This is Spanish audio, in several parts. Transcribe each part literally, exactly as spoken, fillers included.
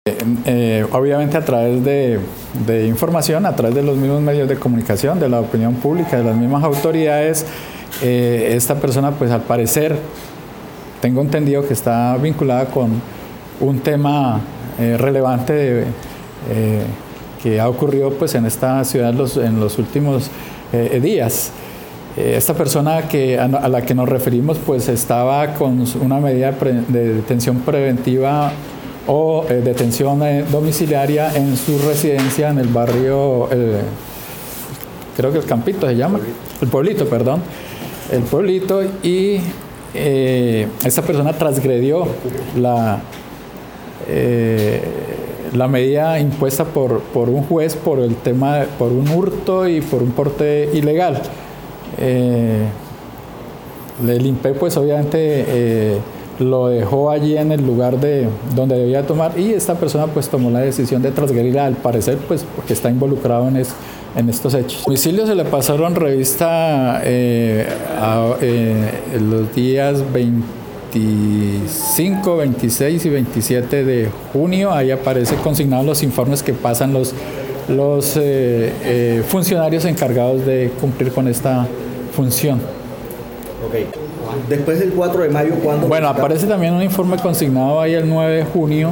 Eh, obviamente a través de, de información, a través de los mismos medios de comunicación, de la opinión pública, de las mismas autoridades, eh, esta persona pues al parecer, tengo entendido que está vinculada con un tema eh, relevante de, eh, que ha ocurrido pues en esta ciudad los, en los últimos eh, días. Eh, esta persona que, a, a la que nos referimos pues estaba con una medida pre, de detención preventiva o eh, detención eh, domiciliaria en su residencia en el barrio, el, creo que el Campito se llama, el Pueblito, perdón, el Pueblito, y eh, esta persona transgredió la, eh, la medida impuesta por, por un juez por el tema, por un hurto y por un porte ilegal. Eh, el I N P E pues obviamente eh, lo dejó allí en el lugar de donde debía tomar, y esta persona pues tomó la decisión de transgredirla, al parecer pues porque está involucrado en, es, en estos hechos. Domicilio se le pasaron revista eh, a, eh, los días veinticinco, veintiséis y veintisiete de junio. Ahí aparece consignados los informes que pasan los, los eh, eh, funcionarios encargados de cumplir con esta función. Okay. Después del cuatro de mayo, ¿cuándo? Bueno, aparece también un informe consignado ahí el nueve de junio,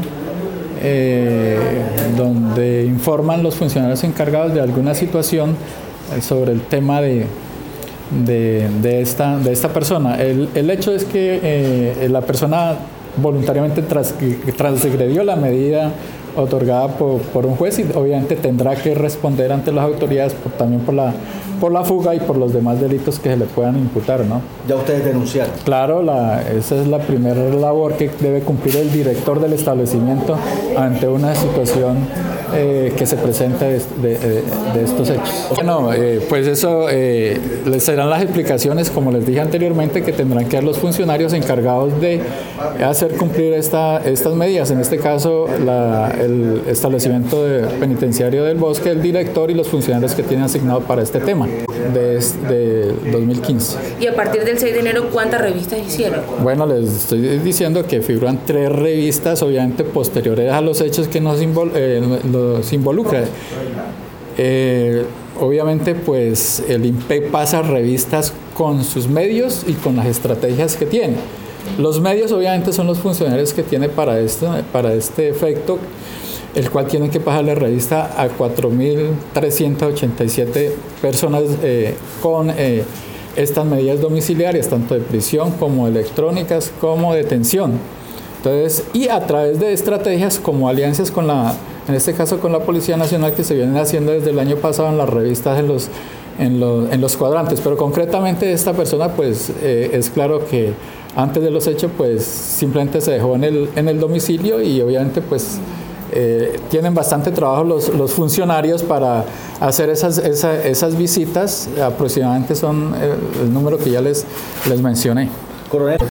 eh, donde informan los funcionarios encargados de alguna situación eh, sobre el tema de, de, de, esta, de esta persona. El, el hecho es que eh, la persona voluntariamente tras, transgredió la medida otorgada por, por un juez, y obviamente tendrá que responder ante las autoridades por, también por la, por la fuga y por los demás delitos que se le puedan imputar, ¿no? ¿Ya ustedes denunciaron? Claro, la, esa es la primera labor que debe cumplir el director del establecimiento ante una situación eh, que se presenta de, de, de estos hechos. Bueno, eh, pues eso eh, les serán las explicaciones, como les dije anteriormente, que tendrán que dar los funcionarios encargados de hacer cumplir esta, estas medidas. En este caso, la, el establecimiento de penitenciario del Bosque, el director y los funcionarios que tienen asignado para este tema de, de dos mil quince. Y a partir del seis de enero, ¿cuántas revistas hicieron? Bueno, les estoy diciendo que figuran tres revistas, obviamente posteriores a los hechos que nos, invol eh, nos involucran. Eh, obviamente, pues el I N P E pasa revistas con sus medios y con las estrategias que tiene. Los medios obviamente son los funcionarios que tiene para esto, para este efecto, el cual tiene que pasar la revista a cuatro mil trescientas ochenta y siete personas eh, con eh, estas medidas domiciliarias, tanto de prisión como electrónicas, como detención. Entonces, y a través de estrategias como alianzas con la, en este caso con la Policía Nacional, que se vienen haciendo desde el año pasado en las revistas, en los, en los, en los cuadrantes. Pero concretamente esta persona, pues eh, es claro que antes de los hechos, pues simplemente se dejó en el, en el domicilio, y obviamente pues eh, tienen bastante trabajo los, los funcionarios para hacer esas, esa, esas visitas. Aproximadamente son eh, el número que ya les, les mencioné. Coronel,